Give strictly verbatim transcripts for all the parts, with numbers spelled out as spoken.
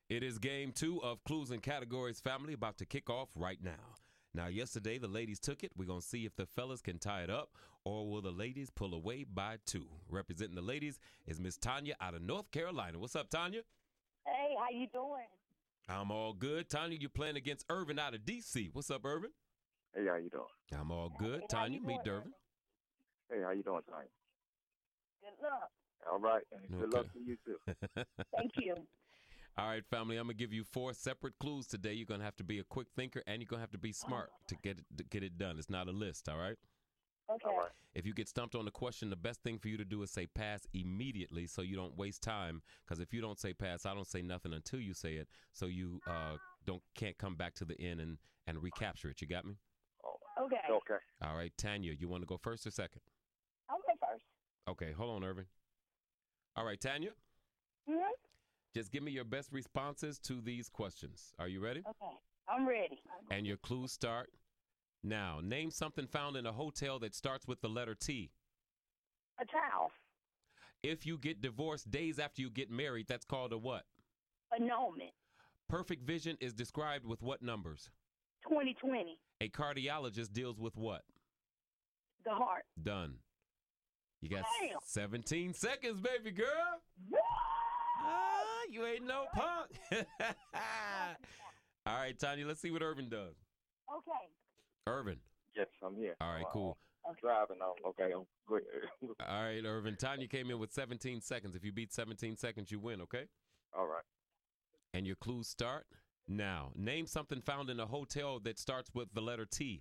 It is game two of Clues and Categories Family about to kick off right now. Now, yesterday the ladies took it. We're going to see if the fellas can tie it up or will the ladies pull away by two. Representing the ladies is Miss Tanya out of North Carolina. What's up, Tanya? Hey, how you doing? I'm all good. Tanya, you're playing against Irvin out of D C. What's up, Irvin? Hey, how you doing? I'm all good. Hey, how Tanya, you meet doing, Dervin. Hey, how you doing, Tanya? Good luck. All right. And good Okay. luck to you, too. Thank you. All right, family, I'm going to give you four separate clues today. You're going to have to be a quick thinker, and you're going to have to be smart to get it, to get it done. It's not a list, all right? Okay. All right. If you get stumped on the question, the best thing for you to do is say pass immediately so you don't waste time. Because if you don't say pass, I don't say nothing until you say it, so you uh, don't can't come back to the end and, and recapture it. You got me? Okay. Okay. All right, Tanya, you want to go first or second? I'll go first. Okay, hold on, Irvin. All right, Tanya, hmm just give me your best responses to these questions. Are you ready? Okay. I'm ready. And your clues start now. Name something found in a hotel that starts with the letter T. A towel. If you get divorced days after you get married, that's called a what? Annulment. Perfect vision is described with what numbers? twenty twenty. A cardiologist deals with what? The heart. Done. You got Damn. seventeen seconds, baby girl. Ah, you ain't no punk. All right, Tanya, let's see what Irvin does. Okay. Irvin. Yes, I'm here. All right, Uh, cool. I'm driving now. Okay. I'm good. All right, Irvin. Tanya came in with seventeen seconds. If you beat seventeen seconds, you win, okay? All right. And your clues start now. Name something found in a hotel that starts with the letter T.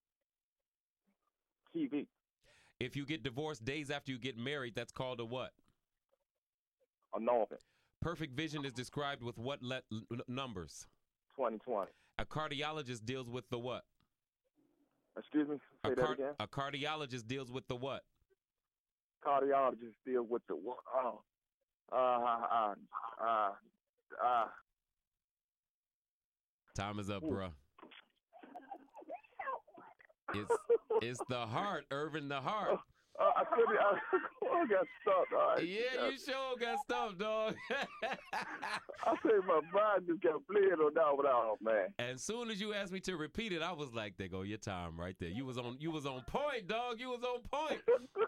T V. If you get divorced days after you get married, that's called a what? Annulment. Perfect vision is described with what let, n- numbers? twenty twenty. A cardiologist deals with the what? Excuse me. Say A, that car- again. a cardiologist deals with the what? Cardiologist deal with the what? Oh. Uh, uh, uh, uh, uh. Time is up, Ooh. bruh. It's it's the heart, Irvin, the heart. Uh, I couldn't. I, I got stuck. All right. Yeah, you sure got stumped, dog. I say my mind just got bled on that one. Oh man. As soon as you asked me to repeat it, I was like, "There go your time right there. You was on you was on point, dog. You was on point."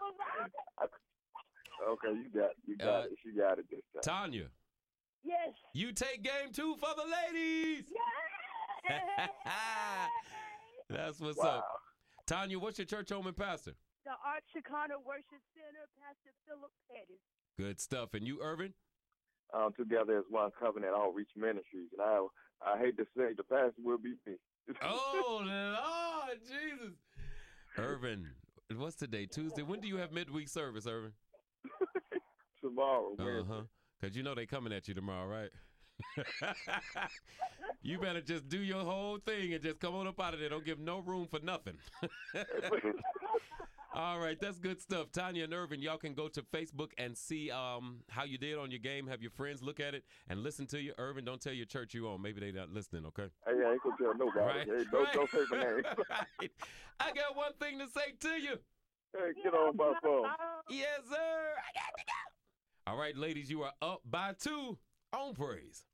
Okay, you got you got Uh, it. She got it this time. Tanya, Yes. you take game two for the ladies. Yes. That's what's Wow. up. Tanya, what's your church home and pastor? The Arch Chicano Worship Center, Pastor Philip Pettis. Good stuff. And you, Irvin? Um, together as one covenant outreach ministries, and I I hate to say the pastor will be me. Oh, Lord, Jesus. Irvin, what's today? Tuesday. When do you have midweek service, Irvin? Tomorrow. Uh Wednesday. huh. Because you know they coming at you tomorrow, right? You better just do your whole thing and just come on up out of there. Don't give no room for nothing. All right, that's good stuff. Tanya and Irvin, y'all can go to Facebook and see um, how you did on your game. Have your friends look at it and listen to you. Irvin, don't tell your church you on. Maybe they not listening, okay? Hey, I ain't gonna tell nobody. Right, Hey, don't, right, don't say my name. right. I got one thing to say to you. Hey, get on my phone. Yes, sir. I got to go. All right, ladies, you are up by two on praise.